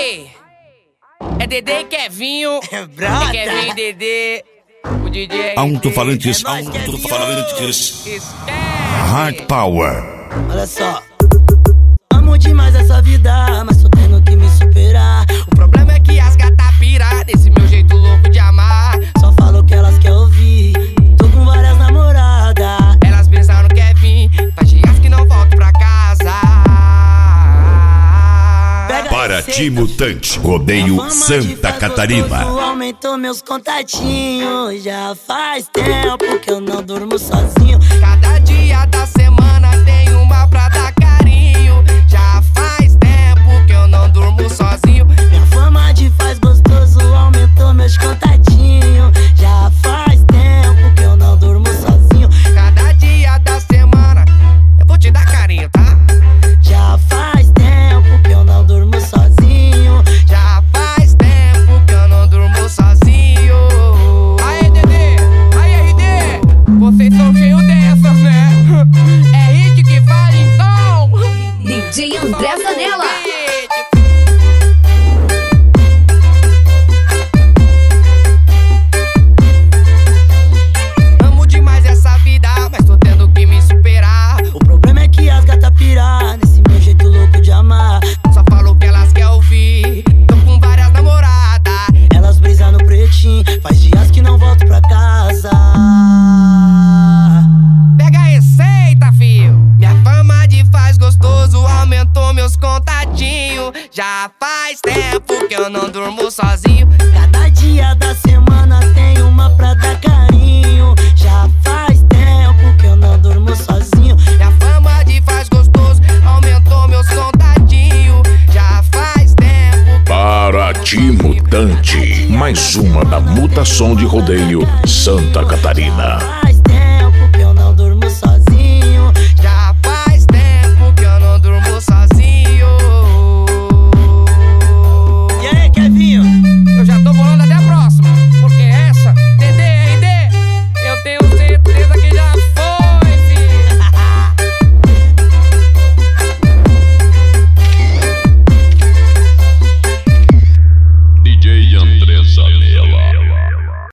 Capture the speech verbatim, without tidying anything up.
Aê! É Dedê e Kevinho. É brota. É Kevinho e Dedê. O D J. Alto-falantes, alto-falantes. Hard Power. Olha só. Amo demais essa vida, mas tô tendo que me superar. O problema é que as gatas piram desse meu jeito louco de amar. Só falo o que elas querem ouvir. Tô com várias namoradas. Elas pensam no Kevin, faz dias que não volto pra casa. Paraty Mutante, rodeio Santa Catarina. Aumentou meus contatinhos. Já faz tempo que eu não durmo sozinho. Cada dia da semana tem uma pra dar carinho. Já faz tempo que eu não durmo sozinho. Minha fama de faz gostoso aumentou meus contatinhos. Já faz tempo que eu não durmo sozinho. Cada dia da semana eu vou te dar carinho, tá? Já faz tempo que eu não durmo sozinho. Já faz tempo que eu não durmo sozinho. Aê, Dedê, aê, R D, vocês são cheios dessas, né? É hit que vale então. D J André Zanella. Amo demais essa vida, mas tô tendo que me superar. O problema é que as gatas piram nesse meu jeito louco de amar. Só falo o que elas querem ouvir. Tô com várias namoradas. Elas brisam no pretinho, faz dias que não volto pra casa. Pega a receita, fio. Minha fama de faz gostoso aumentou meus contatinhos. Já faz tempo que eu não durmo sozinho. Cada dia da semana tem uma pra dar carinho. Já faz tempo que eu não durmo sozinho. Minha fama de faz gostoso aumentou meus contatinhos. Já faz tempo. Paraty Mutante, mais uma da mutação de rodeio Santa Catarina.